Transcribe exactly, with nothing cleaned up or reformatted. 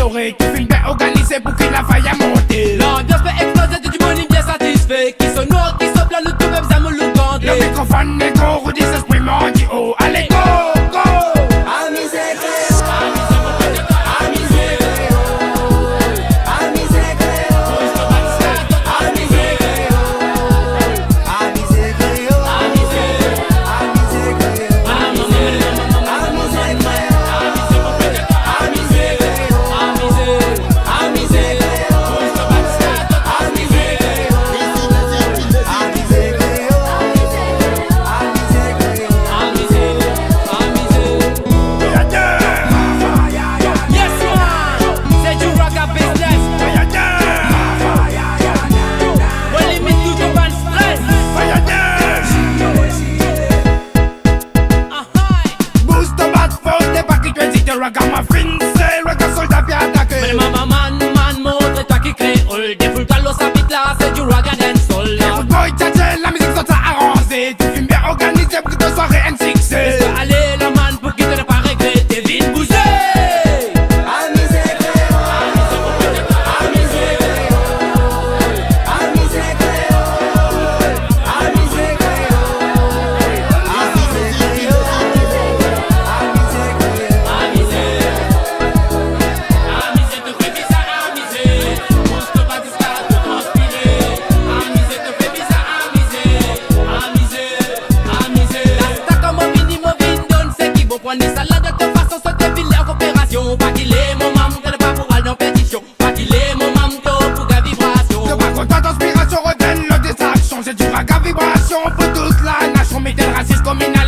doré, qui filme bien organisé pour qu'il la faille à monter. L'ambiance peut exploser, du money bien satisfait. Qui se noie, qui se blanc, nous tout même ça me le gande. Le microphone est gros, Rudy s'exprime en dit oh. Allez go, go. Amusé Créole, amusé Créole, amusé Créole, amusé Créole, amusé Créole, amusé Créole, amusé Ragamuffin, c'est le gars soldat bien attaqué. Mais maman, man, man, montre-toi qui créole. Défoule-toi l'eau, ça vite là, c'est du rock and soul. Les road boys, tchatchel, la musique sont arrangée. Tu filmes bien organisé pour que ta soirée N six C. Allez, la man, pour qu'il te ne pas regretter, vite bouger. amusé Créole, amusé Créole, amusé Créole, amusé Créole, amusé Créole, amusé Créole. Amusé te fait bizarre, amusé. Pousse te pas discret, te transpirer. Amusé te fait bizarre, amusé. Amusé, amusé. La stack comme un mini, mon vin donne, c'est qui bon point de salade de toute façon, se défile en coopération. Pas qu'il est mon mam, t'es pas pour aller en pétition. Pas qu'il est mon mam, t'es pour la vibration. De pas content d'inspiration, redonne le distraction. C'est du raga vibration pour toute la nation. Mais t'es le raciste communal.